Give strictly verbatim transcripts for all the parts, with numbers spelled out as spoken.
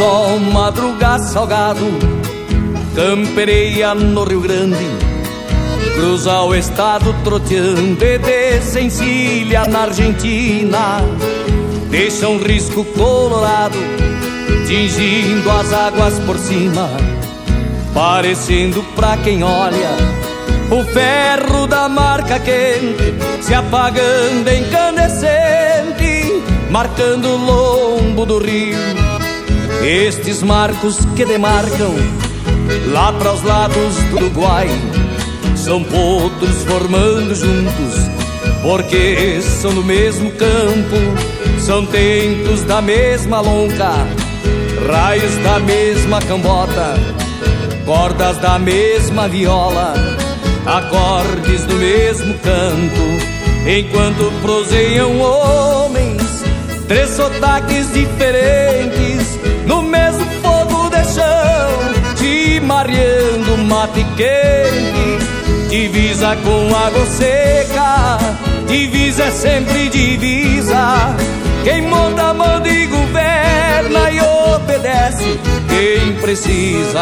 sol madrugar salgado campereia no Rio Grande, cruza o estado troteando e desencilha na Argentina. Deixa um risco colorado tingindo as águas por cima, parecendo pra quem olha o ferro da marca quente se apagando incandescente, marcando o lombo do rio. Estes marcos que demarcam lá para os lados do Uruguai são potros formando juntos, porque são do mesmo campo, são tentos da mesma lonca, raios da mesma cambota, cordas da mesma viola, acordes do mesmo canto. Enquanto proseiam homens, três sotaques diferentes, no mesmo fogo de chão, chimarreando mate quente. Divisa com água seca, divisa é sempre divisa. Quem manda, manda e governa, e obedece quem precisa.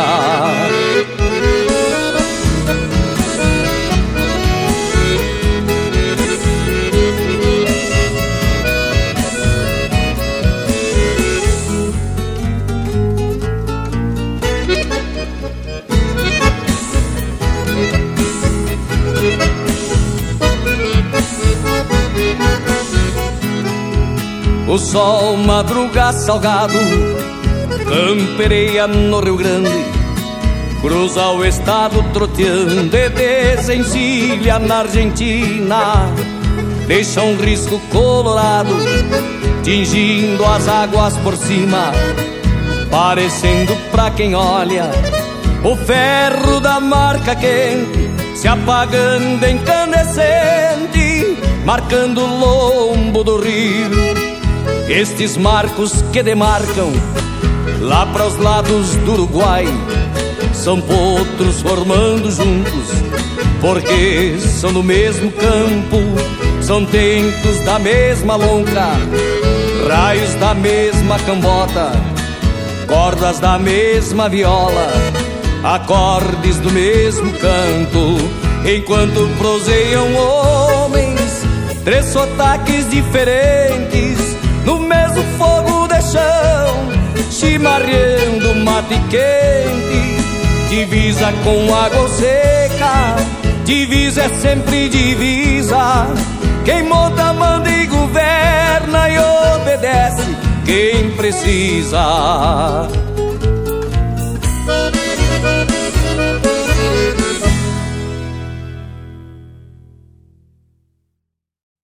O sol madruga salgado campereia no Rio Grande, cruza o estado troteando e desencilha na Argentina. Deixa um risco colorado tingindo as águas por cima, parecendo pra quem olha o ferro da marca quente se apagando incandescente, marcando o lombo do rio. Estes marcos que demarcam lá para os lados do Uruguai são potros formando juntos, porque são do mesmo campo, são tentos da mesma lonca, raios da mesma cambota, cordas da mesma viola, acordes do mesmo canto. Enquanto proseiam homens, três sotaques diferentes, no mesmo fogo de chão, chimarreando mate quente. Divisa com água seca, divisa é sempre divisa. Quem monta, manda e governa, e obedece quem precisa.